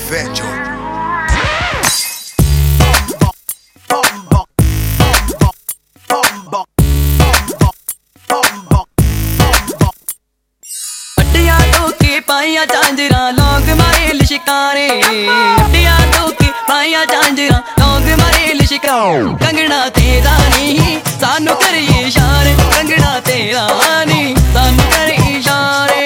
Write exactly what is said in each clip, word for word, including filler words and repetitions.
fat joint. अड्डियां टोके पाइया झांजरा लौंग मारे लिशकारे अड्डियां टोके पाइया झांजरा लौंग मारे लिशकारे कंगना तेरा नहीं सानू करे इशारे कंगना तेरा नहीं सानू करे इशारे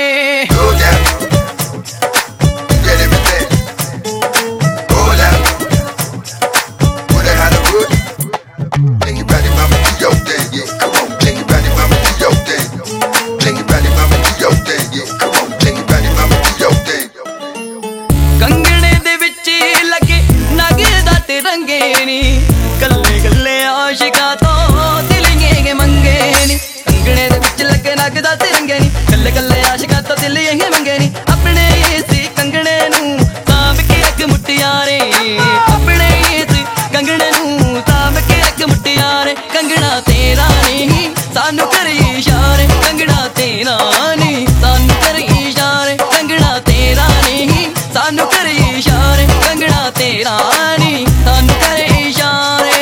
कल्ले कल्ले आशिका तो दिल मंगे नी कंगने दे विच लगे लगदा तिरंगे नी कल्ले कल्ले आशिका तो दिल मंगे नी अपने इस कंगने नू सांभ के रख मुटियारे अपने इस कंगने नू सांभ के रख मुटियारे कंगना तेरा नहीं सानू करे इशारे कंगना तेरा नहीं सानू करे इशारे कंगना तेरा नहीं सानू करे इशारे कंगना तेरा नहीं सानू करे इशारे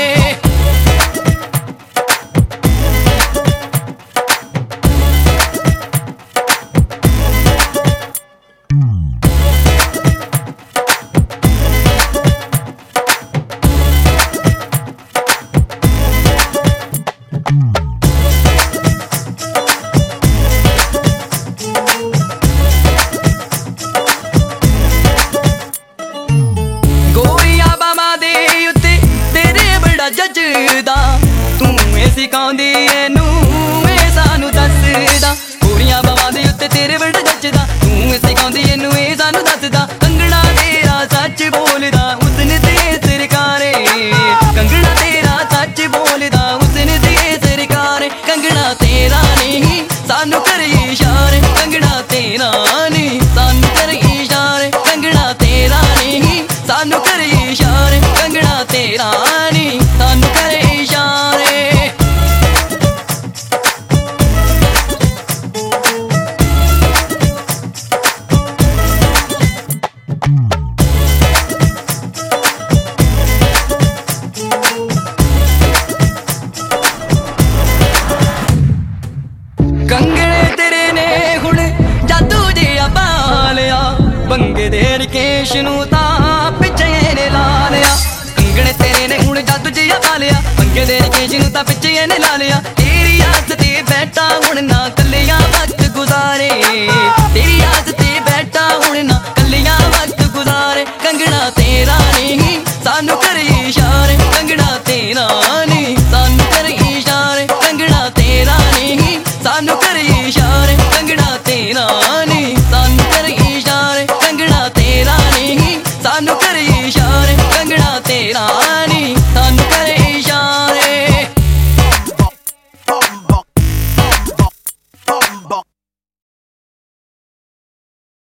जजदा तू ए सिखांदी एनू ए सानू दसदा पूरियां बावां दे उत्ते तेरे बड़ा जजदा तू ए सिखांदी एनू ए सानू दसदा कंगना तेरा सच बोलदा उसने ते सरकारे कंगना तेरा सच बोलदा उसने ते सरकारे कंगना तेरा नहीं सानू करे इशारे कंगना तेरा नहीं सानू करे इशारे कंगना तेरा नहीं सानू करे इशारे कंगना तेरा नहीं सानू करे इशारे कंगने तेरे ने हुण जादू जिहा पा लिया बंगे दे रकेश नू तां पिछे ने ला लिया कंगने तेरे ने हुण जादू जिहा पा लिया बंगे दे रकेश नू तां पिछे ने ला लिया तेरी आस ते बैठा हुण ना कल्लियां वक्त गुजारे तेरी आस ते बैठा हुण ना कल्लियां वक्त गुजारे कंगना तेरा